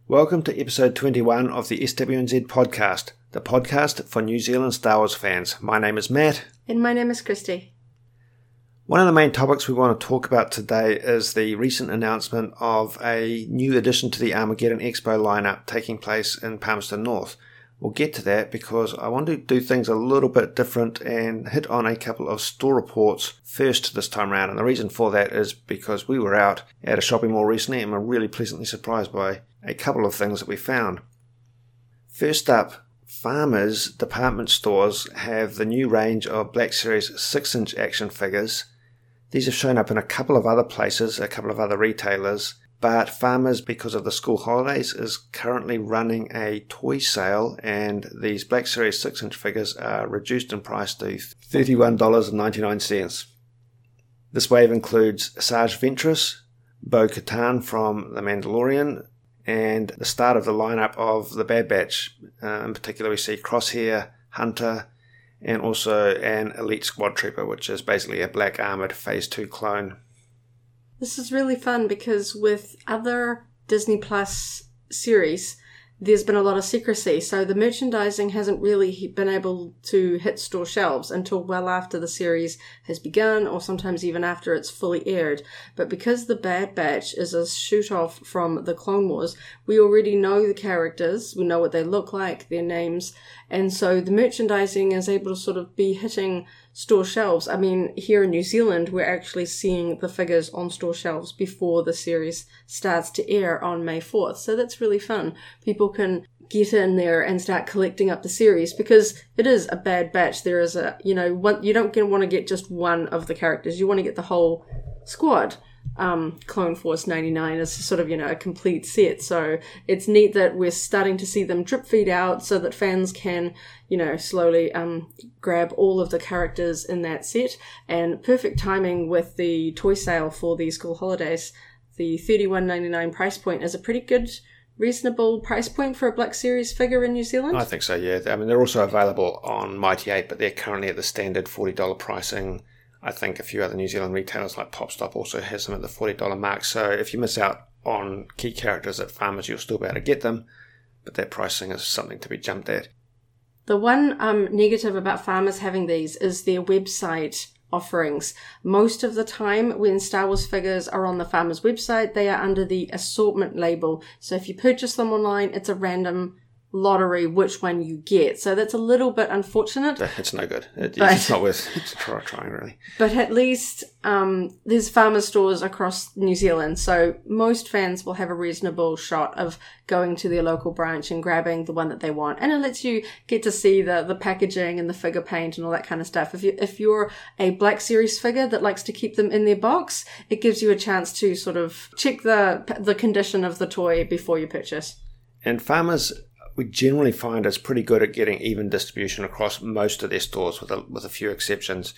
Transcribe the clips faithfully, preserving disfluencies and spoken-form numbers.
Welcome to episode twenty-one of the S W N Z podcast, the podcast for New Zealand Star Wars fans. My name is Matt. And my name is Christy. One of the main topics we want to talk about today is the recent announcement of a new addition to the Armageddon Expo lineup taking place in Palmerston North. We'll get to that because I want to do things a little bit different and hit on a couple of store reports first this time around. And the reason for that is because we were out at a shopping mall recently and were really pleasantly surprised by a couple of things that we found. First up, Farmers department stores have the new range of Black Series six inch action figures. These have shown up in a couple of other places, a couple of other retailers. But Farmers, because of the school holidays, is currently running a toy sale, and these Black Series six inch figures are reduced in price to thirty-one dollars and ninety-nine cents. This wave includes Asajj Ventress, Bo-Katan from The Mandalorian, and the start of the lineup of the Bad Batch. Uh, in particular, we see Crosshair, Hunter, and also an Elite Squad Trooper, which is basically a black armoured Phase two clone. This is really fun because with other Disney Plus series, there's been a lot of secrecy. So the merchandising hasn't really been able to hit store shelves until well after the series has begun, or sometimes even after it's fully aired. But because The Bad Batch is a shoot-off from the Clone Wars, we already know the characters, we know what they look like, their names, and so the merchandising is able to sort of be hitting store shelves. I mean, here in New Zealand, we're actually seeing the figures on store shelves before the series starts to air on May fourth. So that's really fun. People can get in there and start collecting up the series because it is a Bad Batch. There is a, you know, one, you don't want to get just one of the characters. You want to get the whole squad. Um, Clone Force ninety-nine is sort of, you know, a complete set. So it's neat that we're starting to see them drip feed out so that fans can, you know, slowly um, grab all of the characters in that set. And perfect timing with the toy sale for the school holidays. The thirty-one ninety-nine price point is a pretty good, reasonable price point for a Black Series figure in New Zealand. I think so, yeah. I mean, they're also available on Mighty eight, but they're currently at the standard forty dollars pricing. I think a few other New Zealand retailers like PopStop also has them at the forty dollars mark. So if you miss out on key characters at Farmers, you'll still be able to get them. But that pricing is something to be jumped at. The one um, negative about Farmers having these is their website offerings. Most of the time when Star Wars figures are on the Farmers website, they are under the assortment label. So if you purchase them online, it's a random lottery which one you get. So that's a little bit unfortunate. It's no good. It, but, it's not worth it's try, trying, really. But at least um, there's farmer stores across New Zealand, so most fans will have a reasonable shot of going to their local branch and grabbing the one that they want. And it lets you get to see the, the packaging and the figure paint and all that kind of stuff. If, you, if you're a Black Series figure that likes to keep them in their box, it gives you a chance to sort of check the the condition of the toy before you purchase. And Farmers, we generally find it's pretty good at getting even distribution across most of their stores with a, with a few exceptions.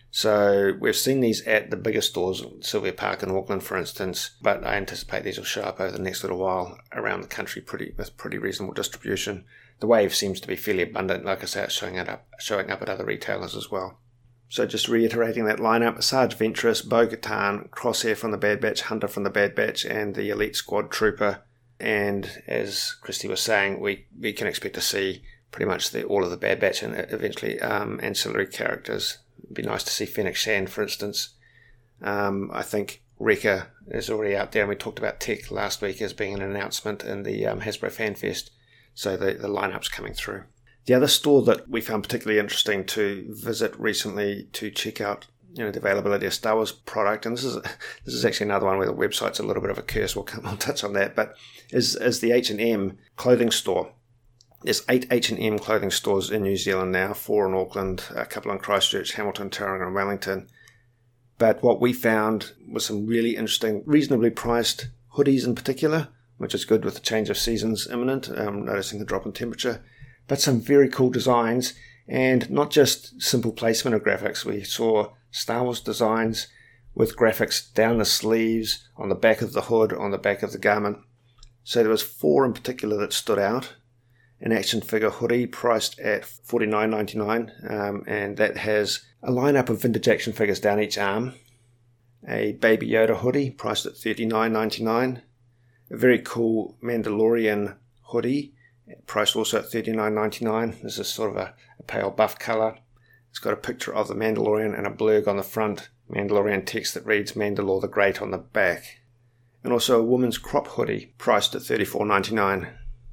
So we've seen these at the bigger stores, Sylvia Park in Auckland, for instance, but I anticipate these will show up over the next little while around the country pretty with pretty reasonable distribution. The wave seems to be fairly abundant. Like I say, it's showing, it up, showing up at other retailers as well. So just reiterating that lineup, Asajj Ventress, Bo-Katan, Crosshair from the Bad Batch, Hunter from the Bad Batch, and the Elite Squad Trooper. And as Christy was saying, we, we can expect to see pretty much the, all of the Bad Batch and eventually um, ancillary characters. It'd be nice to see Fennec Shand, for instance. Um, I think Wrecker is already out there, and we talked about Tech last week as being an announcement in the um, Hasbro Fan Fest. So the, the lineup's coming through. The other store that we found particularly interesting to visit recently to check out, you know, the availability of Star Wars product, and this is this is actually another one where the website's a little bit of a curse. We'll come, we'll touch on that, but is is the H and M clothing store. There's eight H and M clothing stores in New Zealand now, four in Auckland, a couple in Christchurch, Hamilton, Tauranga, and Wellington. But what we found was some really interesting, reasonably priced hoodies in particular, which is good with the change of seasons imminent, um, noticing the drop in temperature. But some very cool designs, and not just simple placement of graphics. We saw Star Wars designs with graphics down the sleeves, on the back of the hood, on the back of the garment. So there was four in particular that stood out. An action figure hoodie priced at forty-nine ninety-nine, um, and that has a lineup of vintage action figures down each arm. A Baby Yoda hoodie priced at thirty-nine ninety-nine. A very cool Mandalorian hoodie, priced also at thirty-nine ninety-nine. This is sort of a, a pale buff colour. It's got a picture of the Mandalorian and a blurb on the front, Mandalorian text that reads Mandalore the Great on the back. And also a woman's crop hoodie, priced at thirty-four ninety-nine.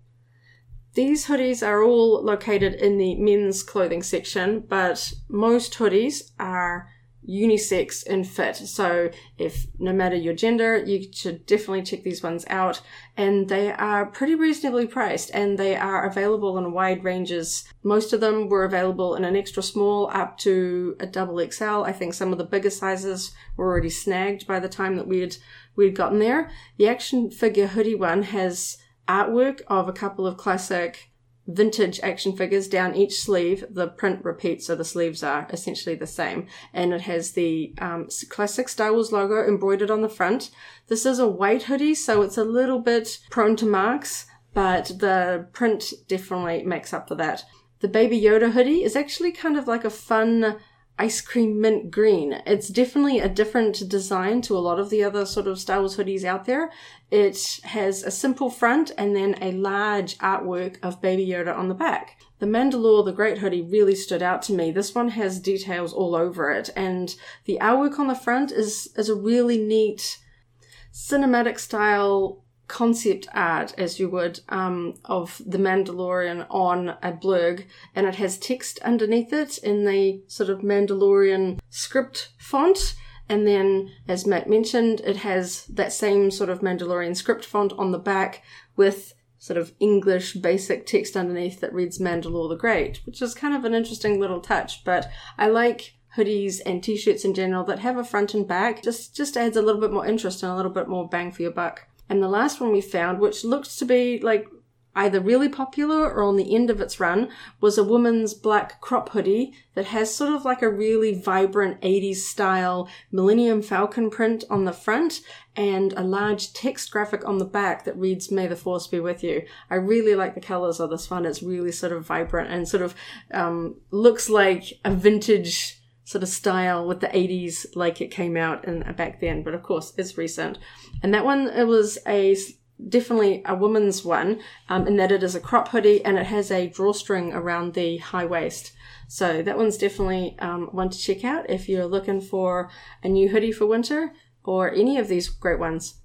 These hoodies are all located in the men's clothing section, but most hoodies are unisex in fit. So if no matter your gender, you should definitely check these ones out. And they are pretty reasonably priced, and they are available in wide ranges. Most of them were available in an extra small up to a double X L. I think some of the bigger sizes were already snagged by the time that we had we'd gotten there. The action figure hoodie one has artwork of a couple of classic vintage action figures down each sleeve. The print repeats, so the sleeves are essentially the same. And it has the um, classic Star Wars logo embroidered on the front. This is a white hoodie, so it's a little bit prone to marks, but the print definitely makes up for that. The Baby Yoda hoodie is actually kind of like a fun ice cream mint green. It's definitely a different design to a lot of the other sort of Star Wars hoodies out there. It has a simple front and then a large artwork of Baby Yoda on the back. The Mandalore the Great hoodie really stood out to me. This one has details all over it, and the artwork on the front is, is a really neat cinematic style concept art, as you would, um, of the Mandalorian on a blurb, and it has text underneath it in the sort of Mandalorian script font. And then, as Matt mentioned, it has that same sort of Mandalorian script font on the back with sort of English basic text underneath that reads Mandalore the Great, which is kind of an interesting little touch. But I like hoodies and t-shirts in general that have a front and back. Just, just adds a little bit more interest and a little bit more bang for your buck. And the last one we found, which looked to be like either really popular or on the end of its run, was a woman's black crop hoodie that has sort of like a really vibrant eighties style Millennium Falcon print on the front and a large text graphic on the back that reads, "May the Force be with you." I really like the colors of this one. It's really sort of vibrant and sort of um, looks like a vintage sort of style with the eighties, like it came out in back then, but of course it's recent. And that one, it was a definitely a woman's one, um, in that it is a crop hoodie and it has a drawstring around the high waist. So that one's definitely um, one to check out if you're looking for a new hoodie for winter or any of these great ones.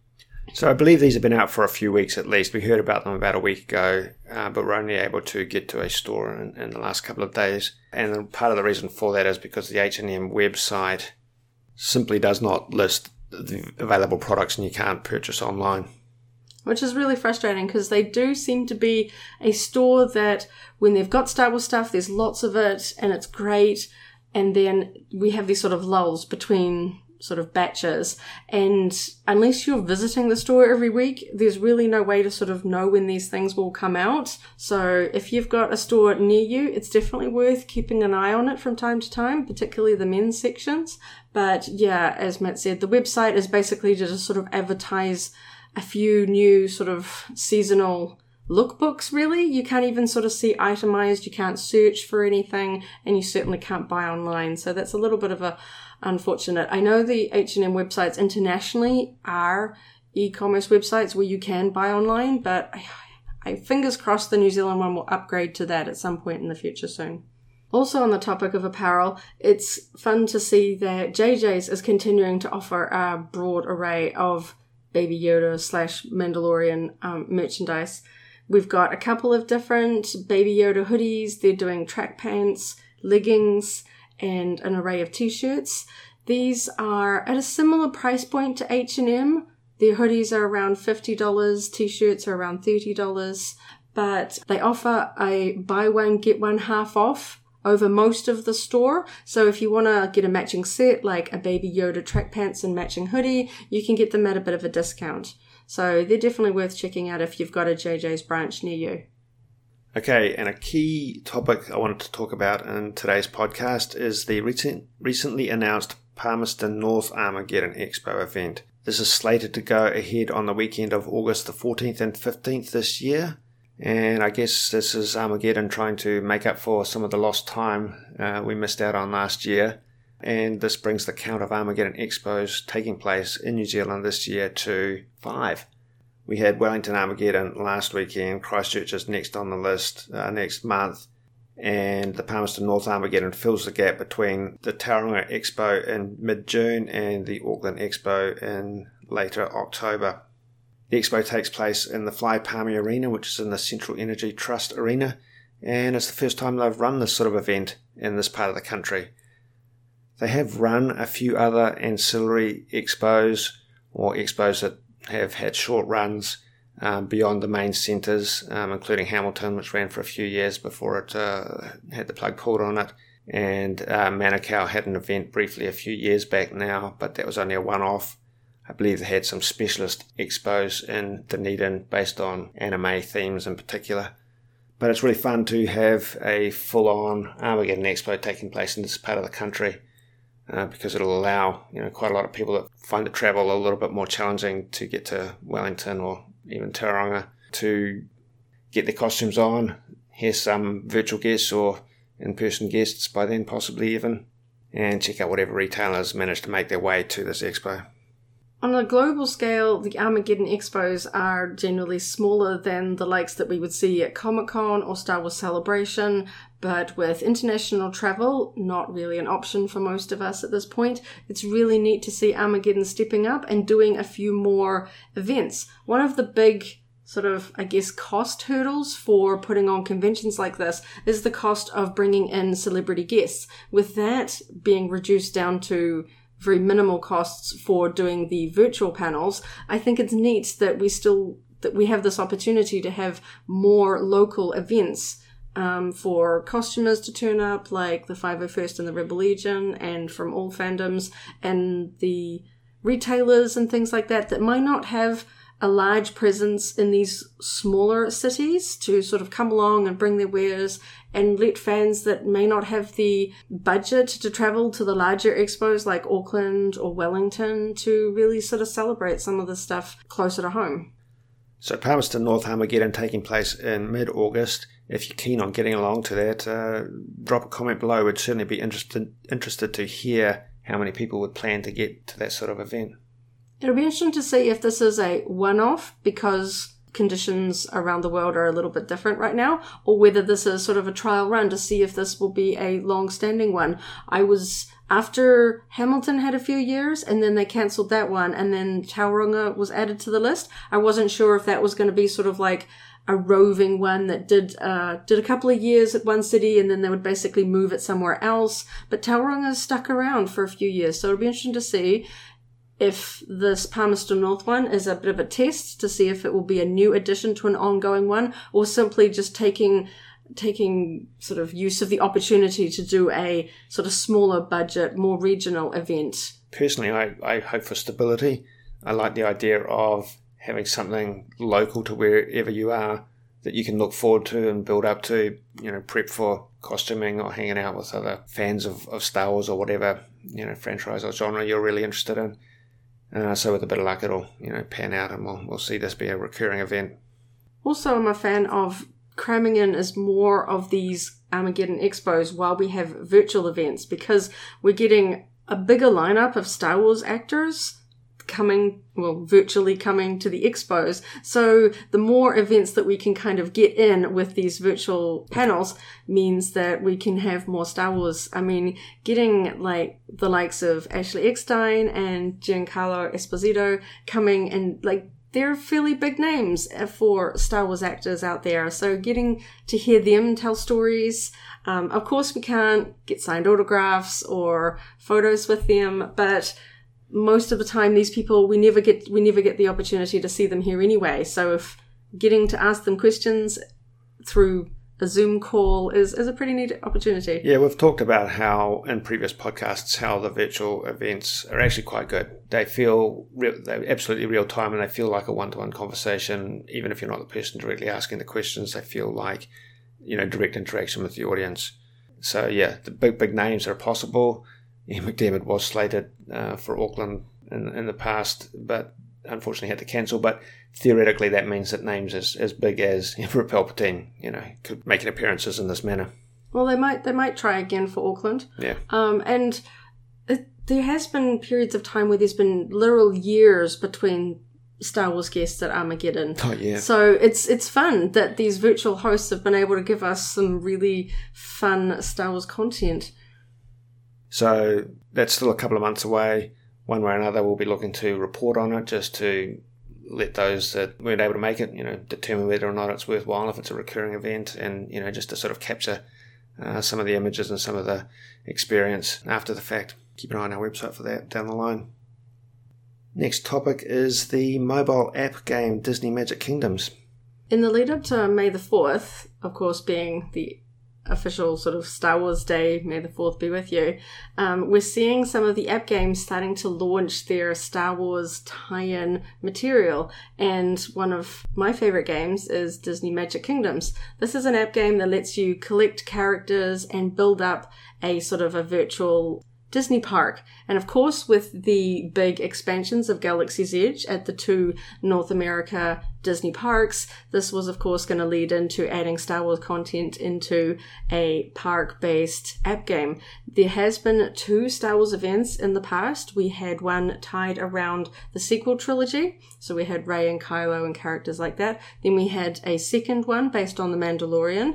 So I believe these have been out for a few weeks at least. We heard about them about a week ago, uh, but we're only able to get to a store in, in the last couple of days. And part of the reason for that is because the H and M website simply does not list the available products and you can't purchase online. Which is really frustrating because they do seem to be a store that when they've got Star Wars stuff, there's lots of it and it's great. And then we have these sort of lulls between sort of batches, and unless you're visiting the store every week, there's really no way to sort of know when these things will come out. So if you've got a store near you, it's definitely worth keeping an eye on it from time to time, particularly the men's sections. But yeah, as Matt said, the website is basically to just sort of advertise a few new sort of seasonal lookbooks, really. You can't even sort of see itemized, you can't search for anything, and you certainly can't buy online. So that's a little bit of a unfortunate. I know the H and M websites internationally are e-commerce websites where you can buy online, but I, I fingers crossed the New Zealand one will upgrade to that at some point in the future soon. Also on the topic of apparel, it's fun to see that J J's is continuing to offer a broad array of Baby Yoda slash Mandalorian um, merchandise. We've got a couple of different Baby Yoda hoodies. They're doing track pants, leggings, and an array of t-shirts. These are at a similar price point to H and M. Their hoodies are around fifty dollars, t-shirts are around thirty dollars, but they offer a buy one, get one half off over most of the store. So if you want to get a matching set, like a Baby Yoda track pants and matching hoodie, you can get them at a bit of a discount. So they're definitely worth checking out if you've got a J J's branch near you. Okay, and a key topic I wanted to talk about in today's podcast is the recent, recently announced Palmerston North Armageddon Expo event. This is slated to go ahead on the weekend of August the fourteenth and fifteenth this year. And I guess this is Armageddon trying to make up for some of the lost time uh, we missed out on last year. And this brings the count of Armageddon Expos taking place in New Zealand this year to five. We had Wellington Armageddon last weekend. Christchurch is next on the list uh, next month. And the Palmerston North Armageddon fills the gap between the Tauranga Expo in mid-June and the Auckland Expo in later October. The Expo takes place in the Fly Palmy Arena, which is in the Central Energy Trust Arena, and it's the first time they've run this sort of event in this part of the country. They have run a few other ancillary expos, or expos that have had short runs um, beyond the main centres, um, including Hamilton, which ran for a few years before it uh, had the plug pulled on it, and uh, Manukau had an event briefly a few years back now, but that was only a one-off. I believe they had some specialist expos in Dunedin based on anime themes in particular. But it's really fun to have a full-on Armageddon Expo taking place in this part of the country uh, because it'll allow, you know, quite a lot of people that find the travel a little bit more challenging to get to Wellington or even Tauranga to get their costumes on, hear some virtual guests or in-person guests by then possibly even, and check out whatever retailers manage to make their way to this expo. On a global scale, the Armageddon Expos are generally smaller than the likes that we would see at Comic-Con or Star Wars Celebration, but with international travel, not really an option for most of us at this point. It's really neat to see Armageddon stepping up and doing a few more events. One of the big sort of, I guess, cost hurdles for putting on conventions like this is the cost of bringing in celebrity guests. With that being reduced down to very minimal costs for doing the virtual panels, I think it's neat that we still that we have this opportunity to have more local events um, for costumers to turn up, like the five oh first and the Rebel Legion, and from all fandoms, and the retailers and things like that that might not have a large presence in these smaller cities to sort of come along and bring their wares and let fans that may not have the budget to travel to the larger expos like Auckland or Wellington to really sort of celebrate some of the stuff closer to home. So Palmerston North Armageddon taking place in mid-August. If you're keen on getting along to that, uh, drop a comment below. We'd certainly be interested interested to hear how many people would plan to get to that sort of event. It'll be interesting to see if this is a one-off because conditions around the world are a little bit different right now, or whether this is sort of a trial run to see if this will be a long-standing one. I was, after Hamilton had a few years, and then they cancelled that one, and then Tauranga was added to the list, I wasn't sure if that was going to be sort of like a roving one that did uh, did a couple of years at one city and then they would basically move it somewhere else. But Tauranga stuck around for a few years, so it'll be interesting to see if this Palmerston North one is a bit of a test to see if it will be a new addition to an ongoing one, or simply just taking taking sort of use of the opportunity to do a sort of smaller budget, more regional event. Personally, I, I hope for stability. I like the idea of having something local to wherever you are that you can look forward to and build up to, you know, prep for costuming or hanging out with other fans of, of Star Wars or whatever, you know, franchise or genre you're really interested in. Uh, so with a bit of luck, it'll, you know, pan out and we'll, we'll see this be a recurring event. Also, I'm a fan of cramming in as more of these Armageddon Expos while we have virtual events, because we're getting a bigger lineup of Star Wars actors coming, well, virtually coming to the expos. So the more events that we can kind of get in with these virtual panels means that we can have more Star Wars. I mean, getting like the likes of Ashley Eckstein and Giancarlo Esposito coming, and like they're fairly big names for Star Wars actors out there. So getting to hear them tell stories. Um, of course, we can't get signed autographs or photos with them, but most of the time these people, we never get we never get the opportunity to see them here anyway. So if getting to ask them questions through a Zoom call is, is a pretty neat opportunity. Yeah, we've talked about how in previous podcasts how the virtual events are actually quite good. They feel real, they're absolutely real time, and they feel like a one-to-one conversation. Even if you're not the person directly asking the questions, they feel like, you know, direct interaction with the audience. So yeah, the big big names are possible. Ian McDiarmid was slated uh, for Auckland in, in the past, but unfortunately had to cancel. But theoretically, that means that names as, as big as Emperor Palpatine, you know, could make appearances in this manner. Well, they might they might try again for Auckland. Yeah. Um, and it, there has been periods of time where there's been literal years between Star Wars guests at Armageddon. Oh, yeah. So it's it's fun that these virtual hosts have been able to give us some really fun Star Wars content. So that's still a couple of months away. One way or another, we'll be looking to report on it just to let those that weren't able to make it, you know, determine whether or not it's worthwhile, if it's a recurring event, and, you know, just to sort of capture uh, some of the images and some of the experience after the fact. Keep an eye on our website for that down the line. Next topic is the mobile app game Disney Magic Kingdoms. In the lead up to May the fourth, of course being the official sort of Star Wars Day, May the fourth be with you, um, we're seeing some of the app games starting to launch their Star Wars tie-in material, and one of my favorite games is Disney Magic Kingdoms. This is an app game that lets you collect characters and build up a sort of a virtual Disney park. And of course, with the big expansions of Galaxy's Edge at the two North America Disney parks, this was of course going to lead into adding Star Wars content into a park-based app game. There has been two Star Wars events in the past. We had one tied around the sequel trilogy, so we had Rey and Kylo and characters like that. Then we had a second one based on The Mandalorian,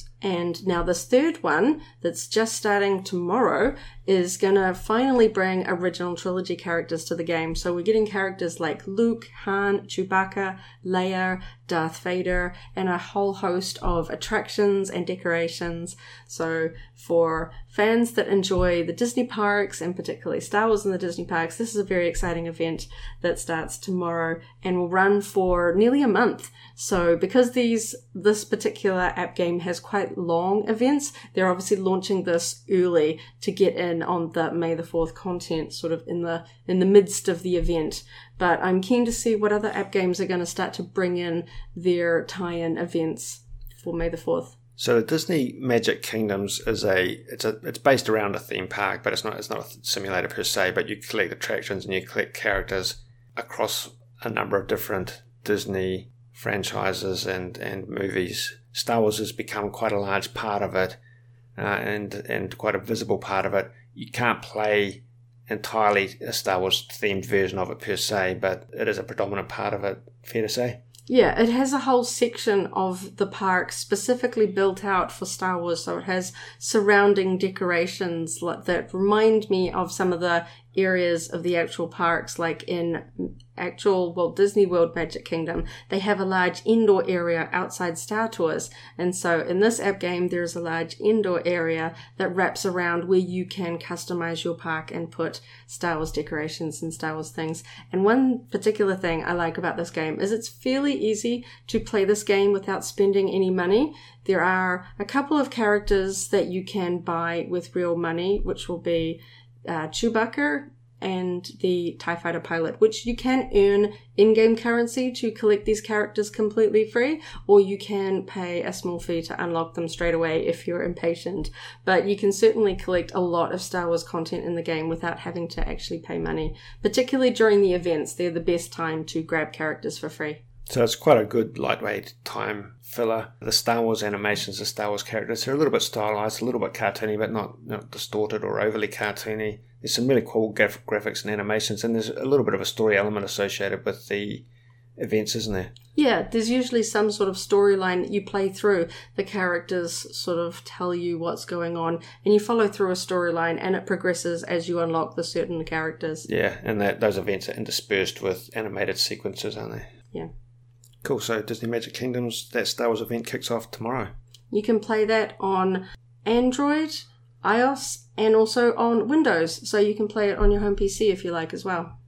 and now this third one that's just starting tomorrow is going to finally bring original trilogy characters to the game. So we're getting characters like Luke, Han, Chewbacca, Leia, Darth Vader, and a whole host of attractions and decorations. So for fans that enjoy the Disney parks, and particularly Star Wars in the Disney parks, this is a very exciting event that starts tomorrow and will run for nearly a month. So because these this particular app game has quite long events, they're obviously launching this early to get in on the May the fourth content, sort of in the in the midst of the event. But I'm keen to see what other app games are going to start to bring in their tie-in events for May the fourth. So the Disney Magic Kingdoms is a it's a it's based around a theme park, but it's not it's not a simulator per se. But you collect attractions and you collect characters across a number of different Disney franchises and, and movies. Star Wars has become quite a large part of it, uh, and and quite a visible part of it. You can't play entirely a Star Wars themed version of it per se, but it is a predominant part of it. Fair to say? Yeah, it has a whole section of the park specifically built out for Star Wars, so it has surrounding decorations that remind me of some of the areas of the actual parks, like in actual Walt Disney World Magic Kingdom. They have a large indoor area outside Star Tours, and so in this app game there's a large indoor area that wraps around where you can customize your park and put Star Wars decorations and Star Wars things. And one particular thing I like about this game is it's fairly easy to play this game without spending any money. There are a couple of characters that you can buy with real money, which will be Uh, Chewbacca and the TIE Fighter pilot, which you can earn in-game currency to collect these characters completely free, or you can pay a small fee to unlock them straight away if you're impatient. But you can certainly collect a lot of Star Wars content in the game without having to actually pay money. Particularly during the events, they're the best time to grab characters for free. So it's quite a good lightweight time filler. The Star Wars animations, the Star Wars characters, are a little bit stylized, a little bit cartoony, but not, not distorted or overly cartoony. There's some really cool graph- graphics and animations, and there's a little bit of a story element associated with the events, isn't there? Yeah, there's usually some sort of storyline that you play through. The characters sort of tell you what's going on, and you follow through a storyline, and it progresses as you unlock the certain characters. Yeah, and that those events are interspersed with animated sequences, aren't they? Yeah. Cool, so Disney Magic Kingdoms, that Star Wars event kicks off tomorrow. You can play that on Android, iOS, and also on Windows, so you can play it on your home P C if you like as well.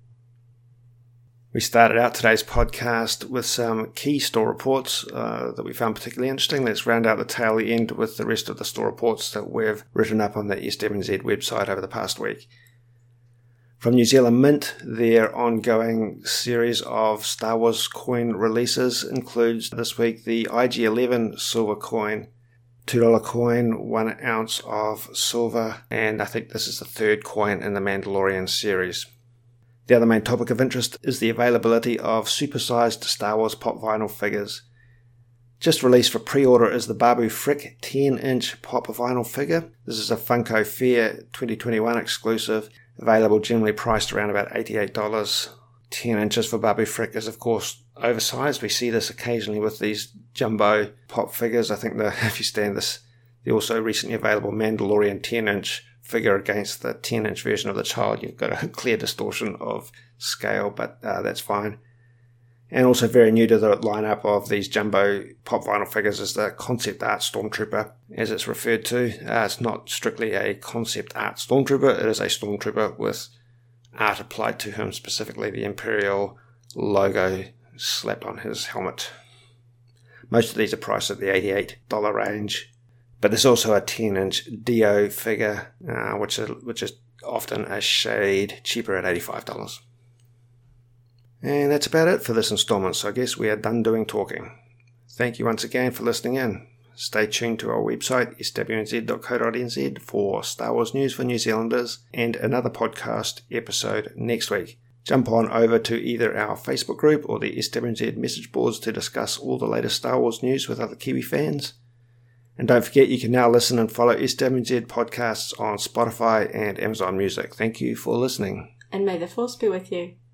We started out today's podcast with some key store reports uh, that we found particularly interesting. Let's round out the tail end with the rest of the store reports that we've written up on the S W Z website over the past week. From New Zealand Mint, their ongoing series of Star Wars coin releases includes this week the I G eleven silver coin, two dollar coin, one ounce of silver, and I think this is the third coin in the Mandalorian series. The other main topic of interest is the availability of supersized Star Wars pop vinyl figures. Just released for pre-order is the Babu Frick ten inch pop vinyl figure. This is a Funko Fair twenty twenty-one exclusive, available generally priced around about eighty-eight dollars. ten inches for Babu Frick is, of course, oversized. We see this occasionally with these jumbo pop figures. I think that if you stand this, the also recently available Mandalorian ten inch figure against the ten inch version of the child, you've got a clear distortion of scale, but uh, that's fine. And also very new to the lineup of these jumbo pop vinyl figures is the Concept Art Stormtrooper, as it's referred to. Uh, it's not strictly a Concept Art Stormtrooper, it is a Stormtrooper with art applied to him, specifically the Imperial logo slapped on his helmet. Most of these are priced at the eighty-eight dollars range, but there's also a ten inch Dio figure, uh, which, is, which is often a shade cheaper at eighty-five dollars. And that's about it for this installment, so I guess we are done doing talking. Thank you once again for listening in. Stay tuned to our website, s w n z dot co dot n z, for Star Wars news for New Zealanders and another podcast episode next week. Jump on over to either our Facebook group or the S W N Z message boards to discuss all the latest Star Wars news with other Kiwi fans. And don't forget, you can now listen and follow S W N Z podcasts on Spotify and Amazon Music. Thank you for listening. And may the Force be with you.